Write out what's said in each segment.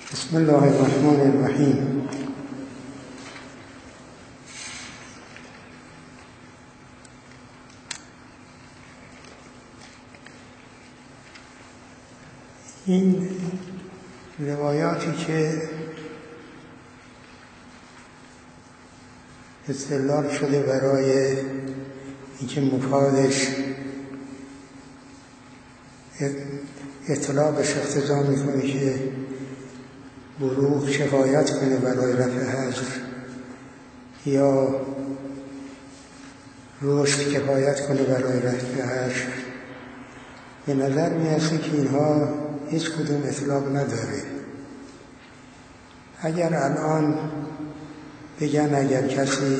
بسم الله الرحمن الرحیم. این روایاتی که استدلال شده برای اینکه مفادش اطلاع بهش اقتضا میکنه که بلوغ کفایت کنه برای رفع حجر یا رشد کفایت کنه برای رفع حجر، به نظر میرسه که اینها هیچ کدوم اطلاق نداره. اگر الان بگن اگر کسی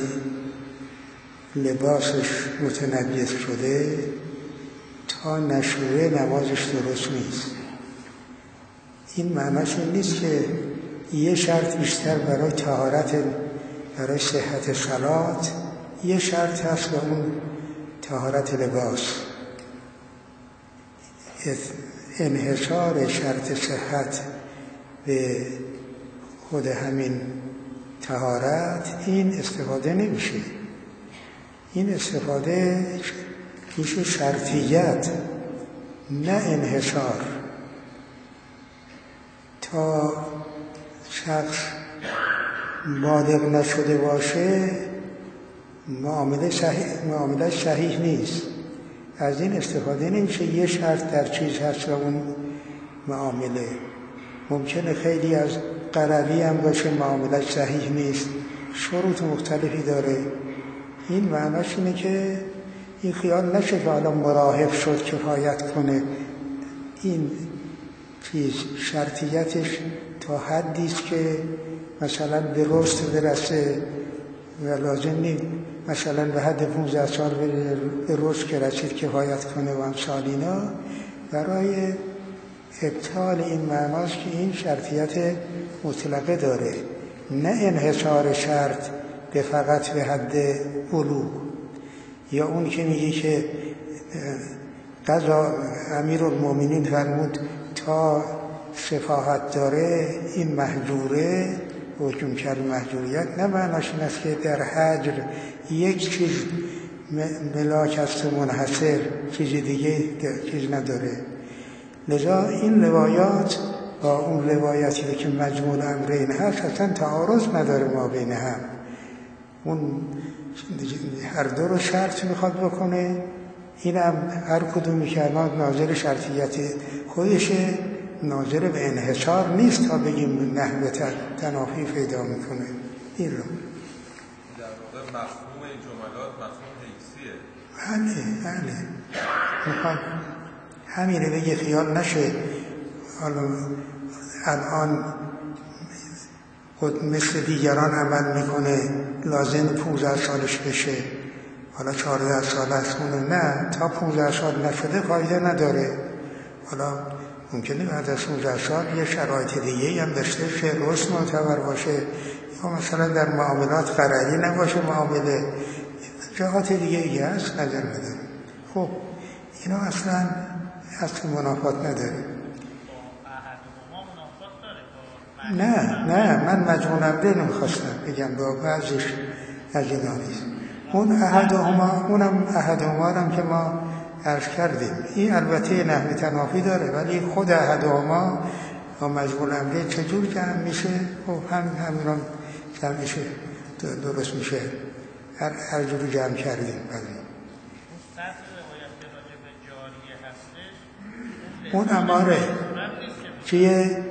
لباسش متنجس شده تا نشوره نمازش درست نیست، این معناش این نیست که یه شرط بیشتر برای طهارت، برای صحت صلات یه شرط هست و اون طهارت لباس. انحصار شرط صحت به خود همین طهارت این استفاده نمیشه. این استفاده میشه شرطیت نه انحصار. تا شخص بالغ نشده باشه معامله صحیح نیست. از این استفاده نمیشه. یه شرط در چیز هست و اون معامله ممکنه خیلی از قربی هم باشه معامله صحیح نیست، شروط مختلفی داره. این معناش اینه که این خیال نشه که حالا مراهق شد کفایت کنه. این چیز شرطیتش تا حدی است که مثلا به رشد برسه و لازم نیست مثلا به حد 15 سال به رشد که رسید کفایت کنه و امثال اینا. برای ابطال این معناست که این شرطیت مطلقه داره، نه انحصار شرط به فقط به حد بلوغ. یا اون که میگه که قضا امیرالمومنین فرمود تا سفاهت داره این محجوره، حکم کرد محجوریت، نه معناش این است که در حجر یک چیز ملاک است منحصر، چیز دیگه چیز نداره. لذا این روایات با اون روایتی که مجموع امرین هست اصلا تعارض نداره ما بین هم. اون هر دو رو شرط میخواد بکنه. این هم هر کدومی که ناظر شرطیت خودشه، ناظر به انحصار نیست تا بگیم نحوه تنافی پیدا میکنه. این رو در واقع مفهوم این جملات مفهوم حیثیه. بله میخواد همینه بگه خیال نشه الان خود مثل دیگران عمل میکنه لازم 15 سالش بشه، حالا 14 سال است. نه، تا 15 سال نشده فایده نداره. حالا ممکنه بعد از 15 سال یه شرایط دیگه هم داشته شه، رشد معتبر باشه، یا مثلا در معاملات قراری نباشه، معامله جهات دیگه هست نظر نداره. خب اینا اصلا منافات نداره. نه من مجموع امره نمیخواستم بگم، با بعضش از اینا نیست. اونم احدهما هم که ما عرض کردیم، این البته نحوه تنافی داره، ولی خود احدهما با مجموع امره چجور جمع میشه؟ خب همین جمع میشه، درست میشه. هر جوری جمع کردیم. اون اماره چیه؟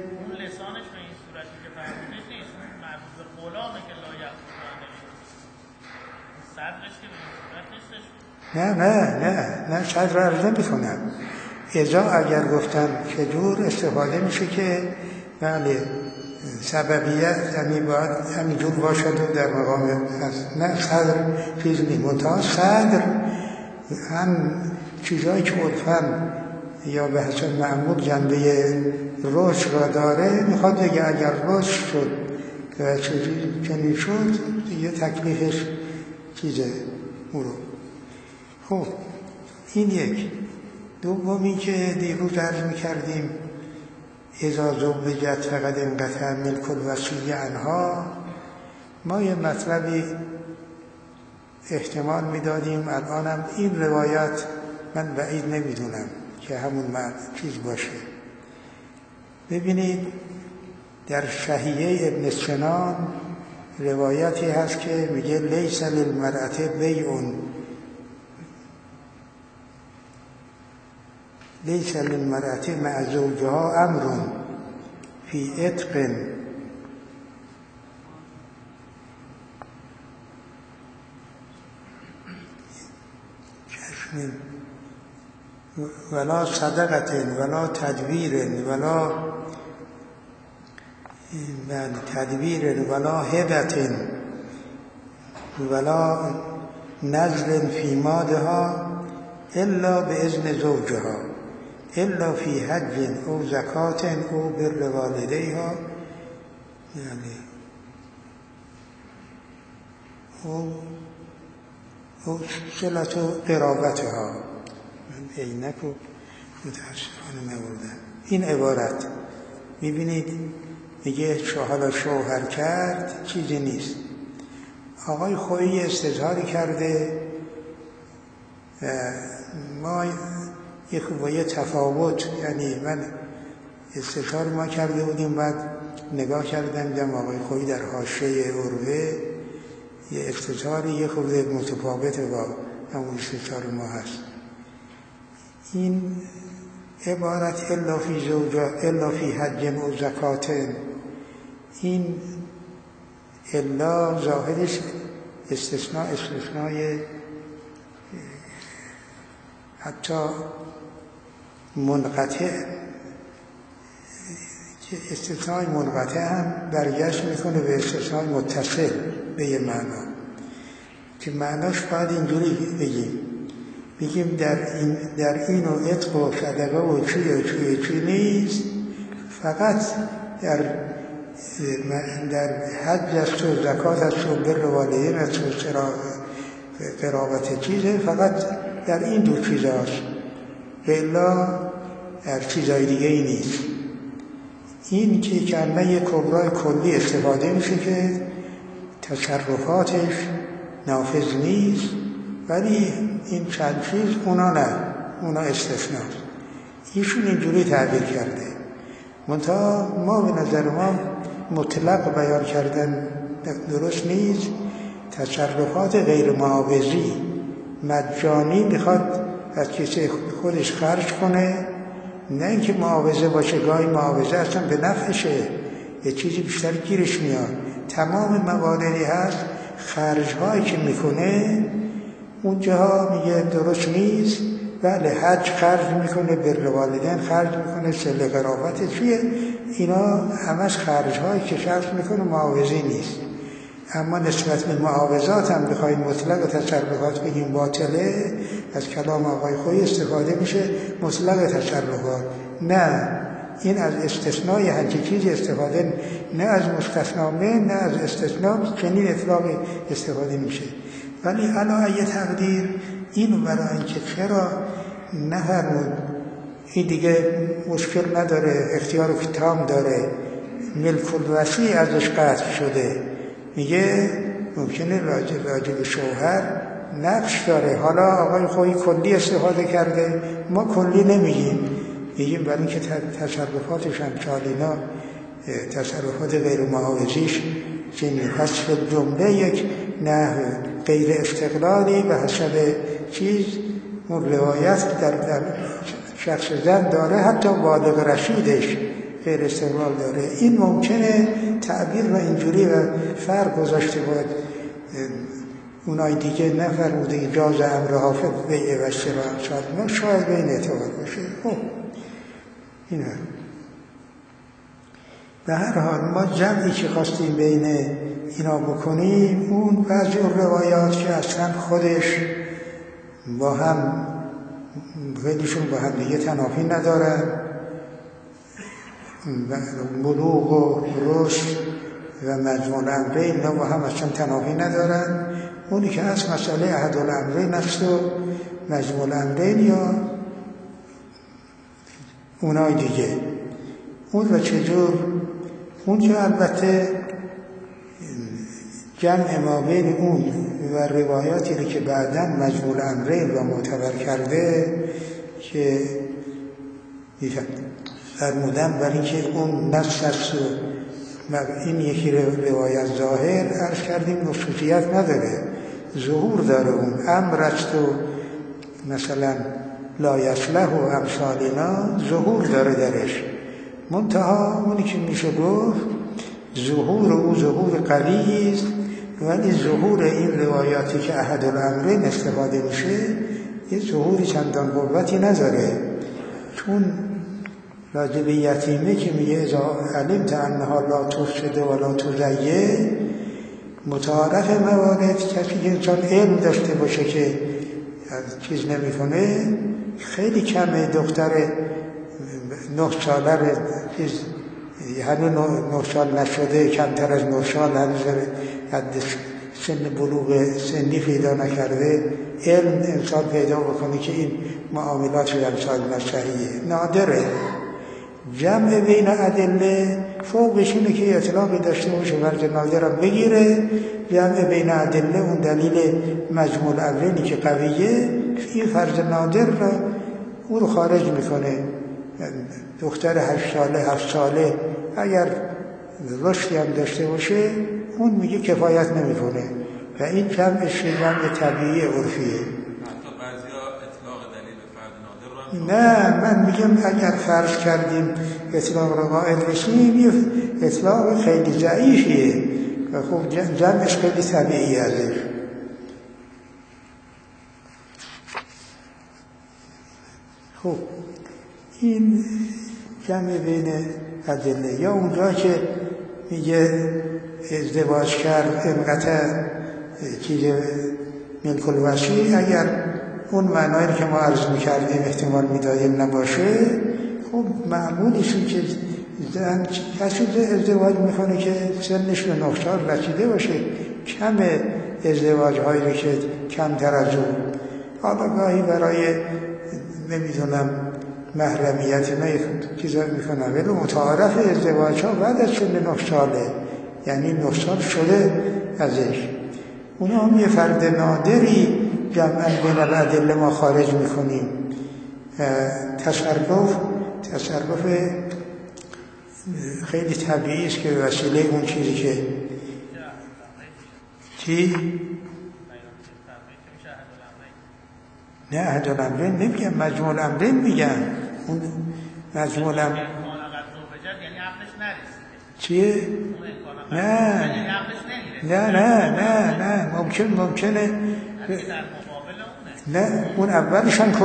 نه صدر عرض نمی‌کنم. ازا اگر گفتن که جور استفاده میشه که بله سببیت یعنی باید همینجور باشد و در مقام هست. نه صدر چیز نیست. منتها صدر هم چیزایی که عرفاً یا به حسب معمول جنبه رشد را داره میخواد بگه اگر رشد شد و چنین شد یه تکلیفش چیزه اونو. خب این یک. دومی که دیروز عرض میکردیم اذا زوجت فقد انقطع ملک الوصی عنها. ما یه مطلبی احتمال میدادیم، الانم این روایت من بعید نمیدونم که همون چیز باشه. ببینید در شهیه ابن سنان روایتی هست که میگه لیس للمرأة بیعٌ لیس للمرأة مع زوجها امر فی عتق ولا صدقة ولا تدبیر ولا هبة ولا نذر فی مالها الا باذن زوجها الا فی حج او زکات او بر والدیها یعنی او صلت و قرابتها. من عینک و متاسفانه نبردم. این عبارت میبینید میگه حالا شوهر کرد چیزی نیست. آقای خویی استظهاری کرده ما یه تفاوت، یعنی من استظهار ما کرده بودیم، بعد نگاه کردم دیدم آقای خویی در حاشیه عروه یه استظهاری یه خورده متفاوت با همون استظهار ما هست. این عبارت الا فی زوجا الا فی حج و زکات، این الا ظاهرش استثنای حتی منقطع، استثنای منقطع هم برگشت میکنه به استثنای متصل به یه معنا که معناش باید اینجوری بگیم در این و عتق و صدقه و چی نیست، فقط در حج است و زکات است و بر والدین است و قرابت چیزه، فقط در این دو چیز هست، الا در چیزهای دیگه ای نیست. این که کلمه کبرای کلی استفاده میشه که تصرفاتش نافذ نیست، ولی این چند چیز اونا نه، اونا استثناست. ایشون اینجوری تعبیر کرده. منتها ما به نظر ما مطلق بیان کردن درست نیست. تصرفات غیر معاوضی مجانی میخواد از کسی خودش خرج کنه، نه اینکه معاوضه باشه. گاهی معاوضه اصلا به نفعشه، یه چیزی بیشتر گیرش میاد. تمام مواردی هست خرج‌هایی که میکنه اونجاها میگه درست نیست. بله حج خرج میکنه، بر والدین خرج میکنه، صله قرابت چیه، اینا همش خرج‌هایی که شخص میکنه، معاوضه نیست. اما نسبت به معاوضات هم بخوایم مطلق تصرفات بگیم باطله، از کلام آقای خویی استفاده میشه مطلق تصرفات. نه، این از استثنای هر چیزی استفاده، نه از مستثنا نه از استثنا چنین اطلاقی استفاده میشه. ولی علی ای تقدیر اینو برای اینکه چرا نفرمود، این دیگه مشکل نداره، اختیار تام داره، ملک الوصی ازش قطع شده، میگه ممکنه راجع به شوهر نقش داره. حالا آقای خویی کلی استفاده کرده، ما کلی نمیگیم، میگیم برای اینکه تصرفاتش هم چالینا تصرفات غیر معاوضیش چنین. پس به جمله یک نحو غیر استقلالی به حسب چیز روایت در شخص زن داره، حتی بالغ رشیدش غیر استقلال داره. این ممکنه تعبیر و اینجوری و فرق گذاشته باید اونای دیگه نفرموده اجاز امر حافظ بیعه و شراء شاید به این اعتبار باشه. این هم به هر حال ما جمعی که خواستیم بین اینا بکنیم، اون بعضی روایات که اصلا خودش با هم خیلیشون با هم دیگه تنافی ندارن، بلوغ و رشد و مجموع الامرین اینا با هم اصلا تنافی ندارن. اونی که هست مسئله احد الامرین است و مجموع الامرین یا اونای دیگه. اون را چجور؟ اونجا البته جمع ما بین اون و روایاتی رو که بعداً مجموع امرین را معتبر کرده که فرمودن برای اینکه اون نص است و این یکی روایت ظاهر عرض کردیم خصوصیت نداره، ظهور داره. اون امر است و مثلا لا یصلح و امثالنا ظهور داره درش، منتها اونی که میشه گفت ظهور او ظهور قوی است، ولی ظهور این روایاتی که احد الامرین استفاده میشه یه ظهوری چندان قوتی نداره. چون راجب یتیمه که میگه اذا علمت انها لا تفسد ولا تضیع، متعارف موارد کسی که انسان علم داشته باشه که چیز نمیکنه، خیلی کمه دختر 9 ساله چیز هنوز 9 سال نشده، کمتر از 9 سال هنوز حد سن بلوغ سنی پیدا نکرده، علم انسان پیدا بکنه که این معاملات رو امثال صحیحه، نادره. جمع بین ادله فوقش اینه که اطلاقی داشته باشه فرض نادرم بگیره، جمع بین ادله اون دلیل مجموع الامرینی که قویه این فرض نادر را او رو خارج میکنه. دختر 8 ساله 7 ساله اگر رشدی هم داشته باشه اون میگه کفایت نمیکنه و این جمعش جمع طبیعی عرفیه. نه من میگم اگر فرض کردیم اطلاق را قائل بشیم یه اطلاق خیلی ضعیفیه و خب جمعش خیلی طبیعی ازش. خب این جمع بین ادله، یا اونجا که میگه ازدواج کرد انقطع چیز ملک الوصی، اگر اون معنایی که ما عرض میکردیم احتمال میدادیم نباشه، خب معمولیشون که کسی ازدواج میکنه که سنش به 9 سال رسیده باشه، کم ازدواج هایی رو که کمتر از اون. حالا گاهی برای نمیدونم محرمیت نه چیزا میکنن، ولی متعارف ازدواج ها بعد از سن 9 ساله، یعنی 9 سال شده ازش، اونا هم یه فرد نادری جمعاً بین الادله ما خارج میکنیم. تصرف خیلی طبیعی است که وسیله اون چیزی که چی؟ نه احد الامرین نمیگم، مجموع الامرین میگم. اون مجموع الامرین چیه؟ نه ممکنه نه، اون اولش هم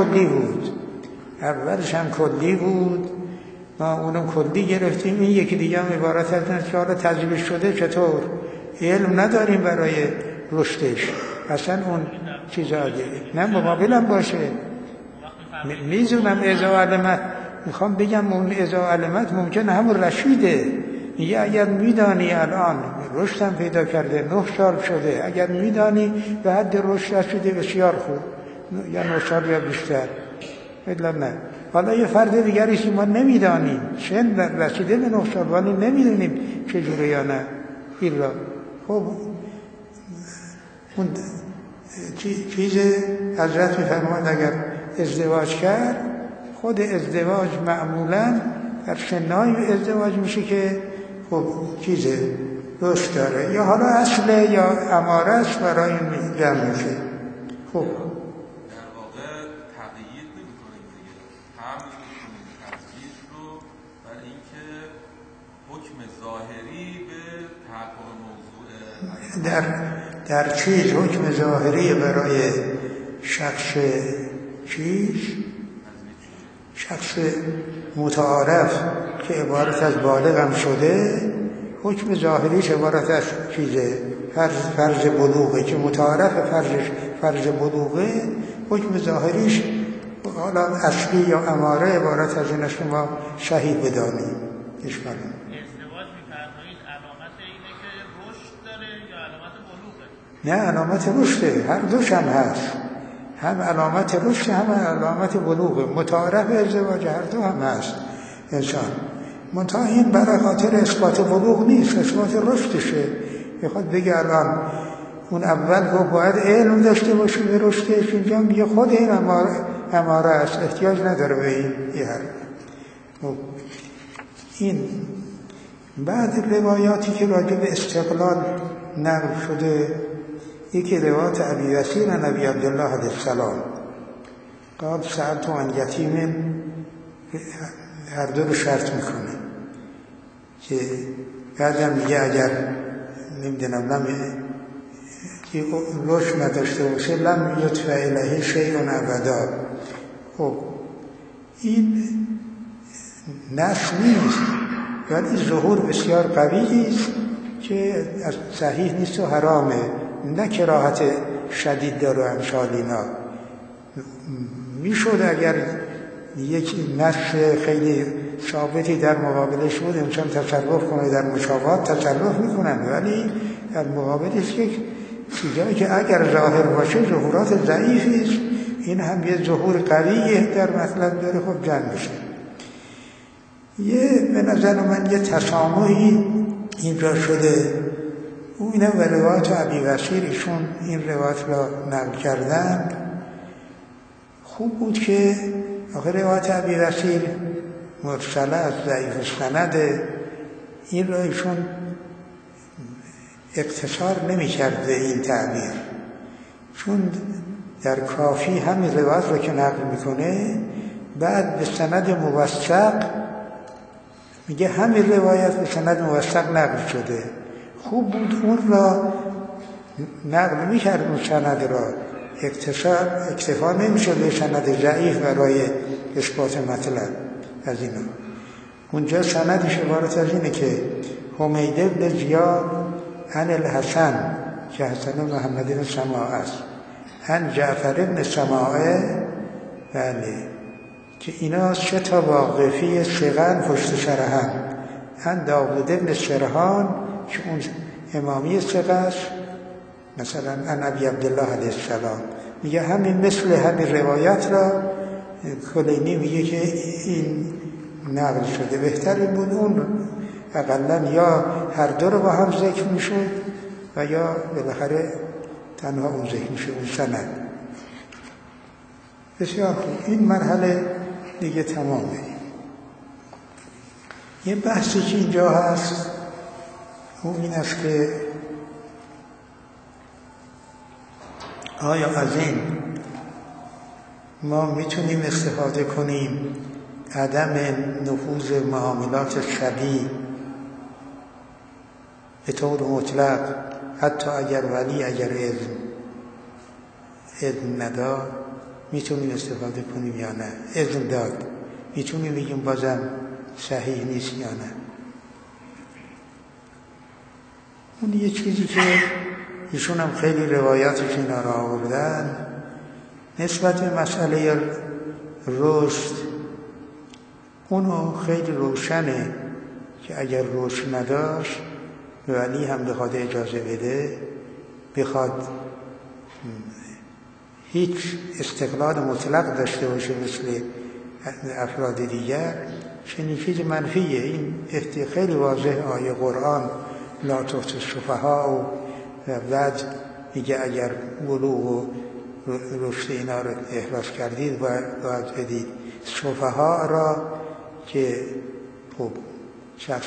کلی بود، ما اونم کلی گرفتیم، این یکی دیگه هم عبارت از که حالا تجربه شده چطور علم نداریم برای رشدش، اصلا اون چیزا دیگه نه مقابل هم باشه. میزونم اذا علمت، میخوام بگم اون اذا علمت ممکنه همون رشیده، میگه اگر میدانی الان رشدم پیدا کرده 9 سال شده، اگر میدانی به حد رشد رسیده بسیار خوب، یا 9 سال یا بیشتر، الا نه. حالا یه فرد دیگری که ما نمیدانیم سن رسیده به 9 سال ولی نمیدونیم چجوره یا نه این را، خب اون چیز حضرت میفرماند اگر ازدواج کرد، خود ازدواج معمولا در سنهای ازدواج میشه که خب چیزه رشد داره، یا حالا اصله یا اماره است برای این جمع میشه. خب در واقع تقیید نمی‌کنیم دیگه، هم تقیید رو برای اینکه حکم ظاهری به تحقق موضوع در چیز حکم ظاهری برای شخص چیز، شخص متعارف که عبارت از بالغ هم شده، حکم ظاهریش عبارت از چیزه فرض بلوغه که متعارف فرض بلوغه، حکم ظاهریش حالا اصلی یا اماره عبارت از این است که ما شهید بدانیم. اشکال ازدواج می‌فرمایید علامت اینه که رشد داره یا علامت بلوغه؟ نه علامت رشده، هر دوش هم هست، هم علامت رشد هم علامت بلوغه، متعارف ازدواج هر دو هم هست انسان. منتها این برای خاطر اثبات بلوغ نیست، اثبات رشدشه. میخواد بگه الان اون اول گفت باید علم داشته باشه به رشدش، اینجا میگه خود این اماره است، احتیاج نداره به این این بعد روایاتی که راجع به استقلال نقل شده، یکی روایت ابی وسیل عن ابی عبدالله علیه السلام قال سألت عن یتیم، هر دو رو شرط میکنه که بعدم میگه اگر نمیدونم رشد نداشته باشه لم یدفع الیه شیء ابدا. خب این نص نیست، ولی ظهور بسیار قوی است که صحیح نیست و حرامه، نه کراهت شدید داره و امثال اینا. میشد اگر یک نص خیلی ثابتی در مقابلش بود انسان تصرف کنه، در مشابهات تصرف میکنن، ولی در مقابلش یک چیزایی که اگر ظاهر باشه ظهورات ضعیفی است، این هم یه ظهور قویه در مطلب داره، خب جمع میشه. به نظر من یه تسامحی اینجا شده. اینه و روایت ابی وسیل ایشون این روایت را نقل کردن. خوب بود که آخر روایت ابی وسیل مرسله از ضعیف سنده، این را ایشون اقتصار نمی کرد به این تعبیر، چون در کافی همین روایت را که نقل میکنه بعد به سند موثق میگه همین روایت به سند موثق نقل شده. خوب بود اون را نقل میکرد، اون سند را اکتفا نمیشه به سند ضعیف برای اثبات مطلب از اینا. اونجا سندش عبارت از اینه که حمید بن زیاد عن الحسن که حسن محمد بن سماعه است، عن جعفر بن سماعه، بله، که اینا 3 واقفی ثقه پشت سر هم، عن داوود بن سرحان که اون امامی ثقه است، مثلا عن ابی عبدالله علیه السلام. میگه همین مثل همین روایت را کلینی میگه که این نقل شده. بهتر این بود اون اقلا یا هر دو رو با هم ذکر میشد و یا بالاخره تنها اون ذکر میشه، اون سند. بسیار خوب، این مرحله دیگه تمامه. یه بحثی که اینجا هست اون این است که آیا از این ما میتونیم استفاده کنیم عدم نفوذ معاملات شبیه به طور مطلق، حتی اگر ولی اگر اذن نداد میتونیم استفاده کنیم یا نه؟ اذن داد میتونیم بگیم بازم صحیح نیست یا نه؟ اون یه چیزی که ایشون هم خیلی روایاتش اینا را آوردن نسبت به مسئله رشد، اونو خیلی روشنه که اگر رشد نداشت ولی هم بخواد اجازه بده، بخواد هیچ استقلال مطلق داشته باشه مثل افراد دیگر، چنین چیز منفیه. این خیلی واضح آیه قرآن لا تؤتوا السفهاء و بعد میگه اگر بلوغ و رشد اینا رو احراز کردید باید بدید. سفها را که خب شخص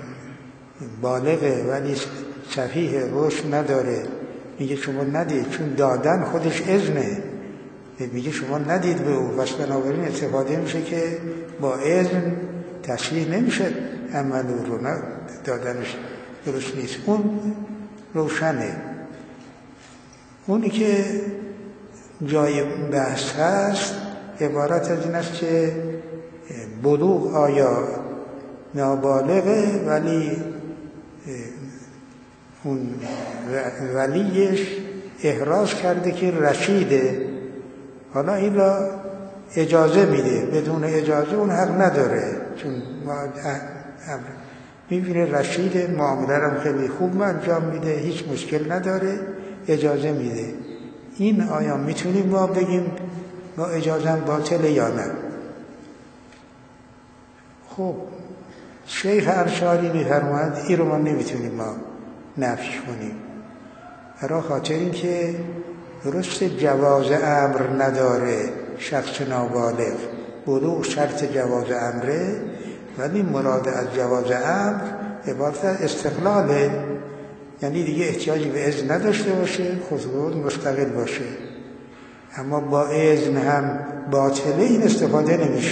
بالغه ولی سفیه، رشد نداره، میگه شما ندید، چون دادن خودش اذنه، میگه شما ندید به او، بس بنابراین استفاده میشه که با اذن تصحیح نمیشه عمل او رو، نه دادنش درست نیست. اون روشنه. اونی که جای بحث هست عبارت از این است که بلوغ آیا نابالغه ولی اون ولیش احراز کرده که رشیده، حالا این را اجازه میده، بدون اجازه اون حق نداره، چون میبینه رشیده، معامله هم خیلی خوب انجام میده، هیچ مشکل نداره، اجازه میده. این آیا میتونیم ما بگیم با اجازه باطله یا نه؟ خب شیخ انصاری می‌فرماید این رو ما نمیتونیم ما نفی کنیم، برای خاطر اینکه درست جواز امر نداره شخص نابالغ، بلوغ شرط جواز امره، ولی مراد از جواز امر عبارت از استقلاله، یعنی دیگه احتیاجی به اذن نداشته باشه، خود مستقل باشه. اما با اذن هم باطله، این استفاده نمیشه.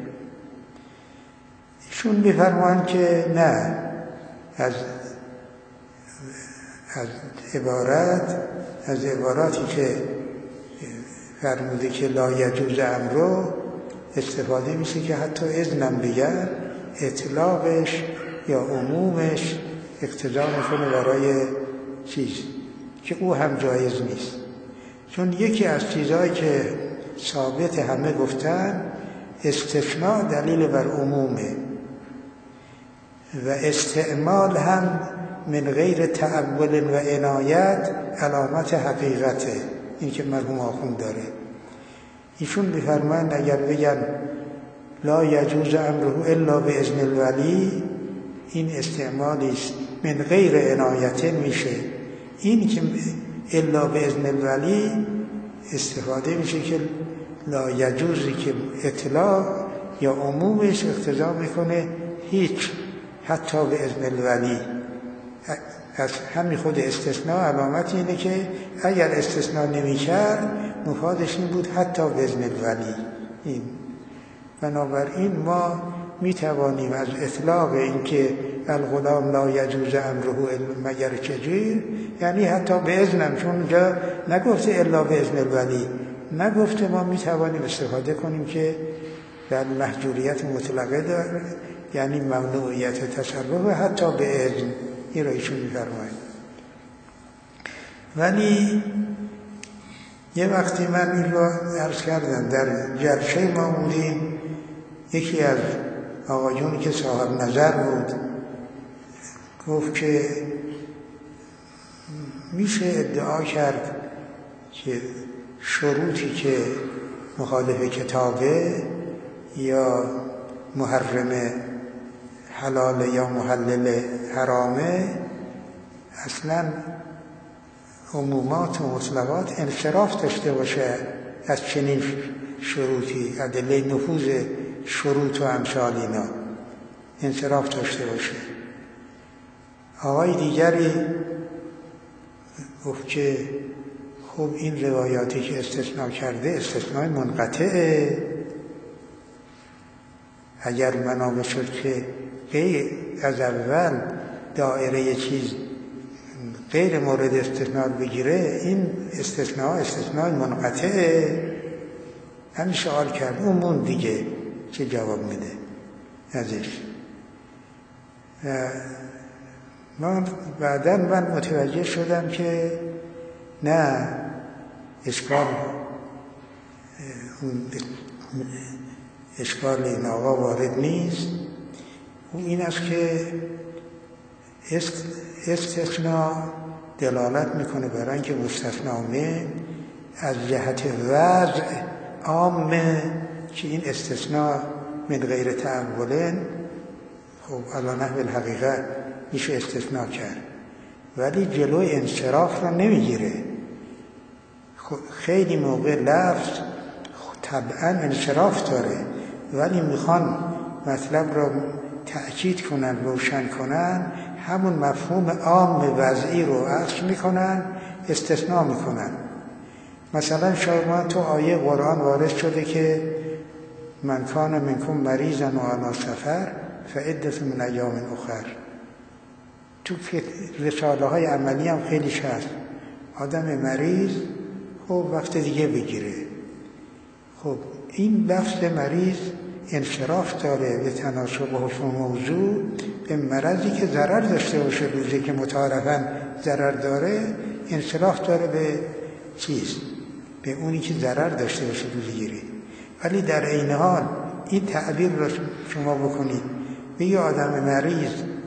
ایشون میفرمایند که نه، از عباراتی که فرموده که لا یجوز امرو استفاده میشه که حتی اذنم بگن اطلاقش یا عمومش اقتضا میکنه برای چیز که او هم جایز نیست. چون یکی از چیزهایی که ثابت همه گفتن استثناء دلیل بر عمومه و استعمال هم من غیر تعول و عنایت علامت حقیقته، این که مرحوم آخوند داره. ایشون می‌فرمایند اگر بگن لا یجوز امره الا باذن الولی، این استعمالی است من غیر عنایت میشه. این که الا باذن الولی استفاده میشه که لا یجوزی که اطلاق یا عمومش اقتضا میکنه هیچ، حتی باذن الولی. از همین خود استثناء علامت اینه که اگر استثناء نمی‌کرد مفادش این بود حتی باذن الولی. این بنابراین ما میتوانیم از اطلاق این که الغلام لا یجوز امره مگر کجیر، یعنی حتی به اذنم، چون اونجا نگفته الا باذن الولی، نگفته، ما میتوانیم استفاده کنیم که در محجوریت مطلقه داره، یعنی ممنوعیت تصرف حتی به اذن. این را ایشون می‌فرمایند. ولی یه وقتی من این را عرض کردم در جلسه ما بودیم، یکی از آقایونی که صاحب نظر بود گفت که میشه ادعا کرد که شروطی که مخالف کتابه یا محرم حلال یا محلل حرامه اصلا عمومات و مطلقات انصراف داشته باشه از چنین شروطی، ادله نفوذ شروط و امثال اینا انصراف داشته باشه. آقای دیگری گفت که خب این روایاتی که استثناء کرده استثناء منقطعه، اگر منابع شد که غیر از اول دایره چیز غیر مورد استثناء بگیره، این استثناء منقطعه. همین سوال کرد، اون دیگه چه جواب میده ازش؟ بعداً من متوجه شدم که نه، اشکال این آقا وارد نیست. او این است که استثناء دلالت میکنه برای اینکه مستثنامه از جهت وضع عامه که این استثناء من غیر تعول، خب علی نحو الحقیقه میشه استثناء کرد، ولی جلوی انصراف را نمیگیره. خیلی موقع لفظ طبعا انصراف داره، ولی میخوان مطلب را تأکید کنن، روشن کنن، همون مفهوم عام وضعی رو عکس میکنن، استثناء میکنن. مثلا شما تو آیه قرآن وارد شده که من کان منکم مریضا و علی سفر فعدة من ایام اخر. تو رساله های عملی هم خیلیش هست، آدم مریض خب وقت دیگه بگیره. خب این لفظ مریض انصراف داره به تناسب حکم موضوع به مرضی که ضرر داشته باشه، روزی که متعارفاً ضرر داره انصراف داره به چیز، به اونی که ضرر داشته باشه روزگیری. ولی در عین حال این تعبیر رو شما بکنید بگی آدم مریض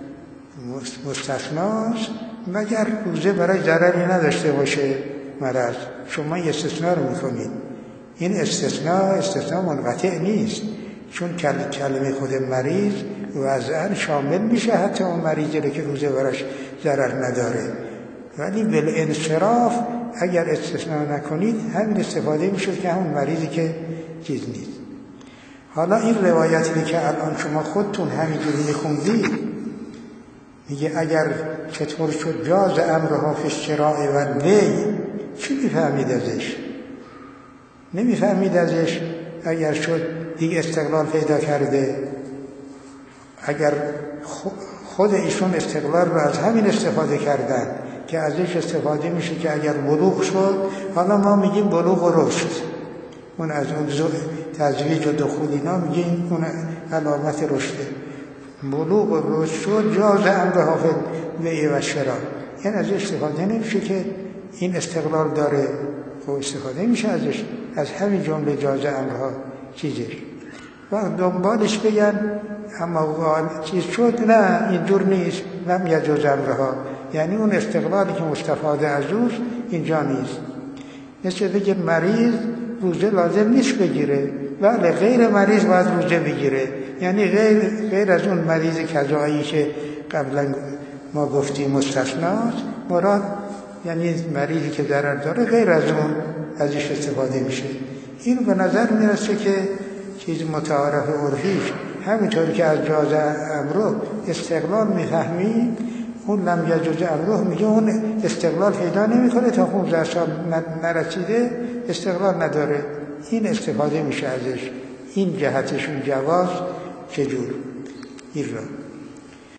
مستثناست مگر روزه برای ضرری نداشته باشه مرض، شما استثناء رو میکنید. این استثناء منقطع نیست، چون کلمه خود مریض وضعاً شامل میشه حتی اون مریضی رو که روزه براش ضرر نداره، ولی بالانصراف اگر استثناء نکنید همین استفاده میشه که همون مریضی که چیز نیست. حالا این روایتی که الان شما خودتون همینجوری میخوندید میگه اگر چطور شد جاز امرها فی الشراء و البیع، چی میفهمید ازش؟ نمیفهمید ازش اگر شد دیگه استقلال پیدا کرده، اگر خود ایشون استقلال رو از همین استفاده کردن که ازش استفاده میشه که اگر بلوغ شد، حالا ما میگیم بلوغ و رشد، اون از اون تزویج و دخول اینا میگیم اون علامت رشده، بلوغ و رشد شد جاز امرها فی البیع و شراء، یعنی ازش استفاده نمیشه که این استقلال داره، خب استفاده میشه ازش، از همین جمله جاز امرها چیزش و دنبالش بگن اما چیز شد نه اینجور نیست، لم یجوز امرها، یعنی اون استقلالی که مستفاده از اوست اینجا نیست. مثل بگه مریض روزه لازم نیست بگیره، ولی غیر مریض باید روزه بگیره، یعنی غیر از اون مریض کذایی که قبلا ما گفتیم مستثناست، مراد یعنی مریضی که ضرر داره غیر از اون ازش استفاده میشه. این به نظر میرسه که چیز متعارف عرفیش همینطوری که از جاز امره استقلال میفهمید، اون لم یجوز امره میگه اون استقلال پیدا نمیکنه تا 15 سال نرسیده استقلال نداره، این استفاده میشه ازش. این جهتشون جواز چجور این را